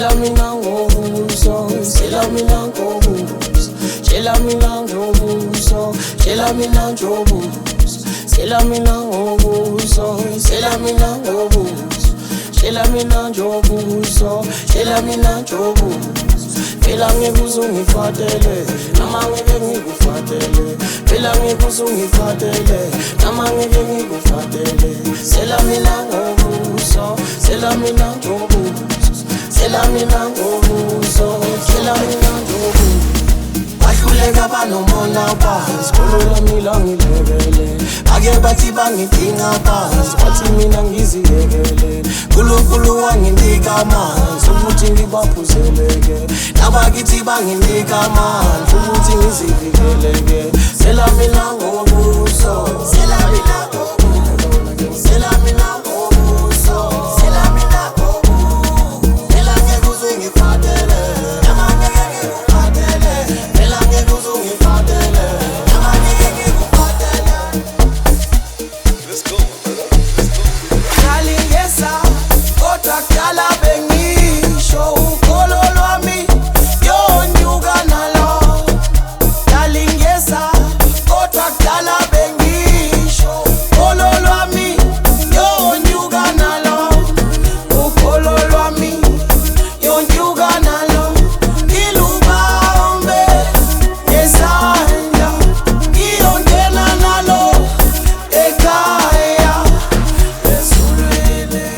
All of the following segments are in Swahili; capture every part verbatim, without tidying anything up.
Shela mina ngobuso, shela mina ngobuso, shela mina ngobuso, shela mina ngobuso, shela mina ngobuso, shela mina ngobuso, shela mina ngobuso, shela mina ngobuso. Phela ngikuze ungifatele, noma ngeke ngikufatele. Phela ngikuze ungifatele, noma ngeke ngikufatele. Shela mina ngobuso, shela mina ngobuso, shela mina ngobuso, shela mina ngobuso. Bahluleka banomona phansi, khulula mina ngilekele. Ake bathi bangidinga phansi, bathi mina ngiziyekele. Nkulunkulu wanginika amanzi ukuthi ngibaphuzeleke, nabakithi banginika amanzi ukuthi ngizivikeleke. Shela mina ngobuso, shela mina ngobuso, shela mina ngobuso, shela mina ngobuso. Phela ngikuze ungifatele, noma ngeke ngikufatele. Phela ngikuze ungifatele, noma ngeke ngikufatele. Let's go, let's go. Nalingesa kodwa kudala bengisho ukholo lwami yonyuka nalo. Nalingesa kodwa kudala bengisho ukholo lwami yonyuka nalo. Ukholo lwami yonyuka nalo. Ilubambe ngesandla ngiyongena nalo ekhaya. Esulwele,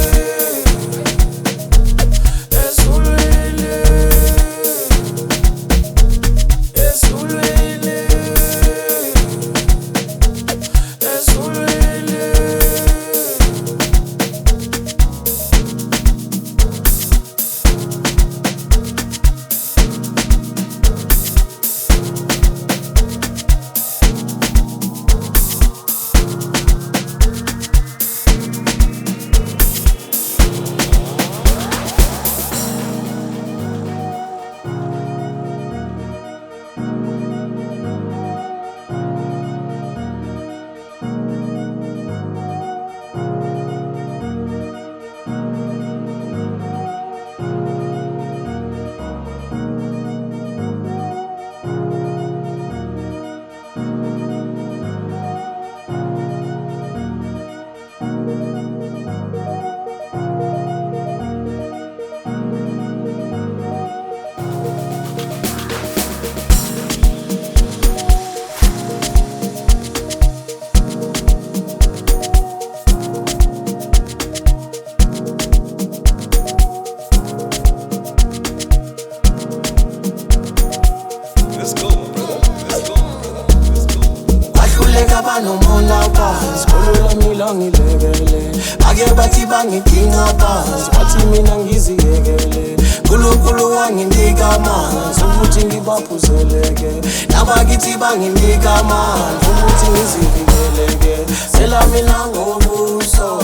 esulwele, esulwele, esulwele. Let's go, brother. Let's go, let's go. Bahluleka banomona phansi, khulula mina ngilekele. Ake bathi bangidinga phansi, bathi mina ngiziyekele. Nkulunkulu wanginika amanzi ukuthi ngibaphuzeleke, nabakithi banginika amanzi ukuthi ngizivikeleke. Shela mina ngobuso,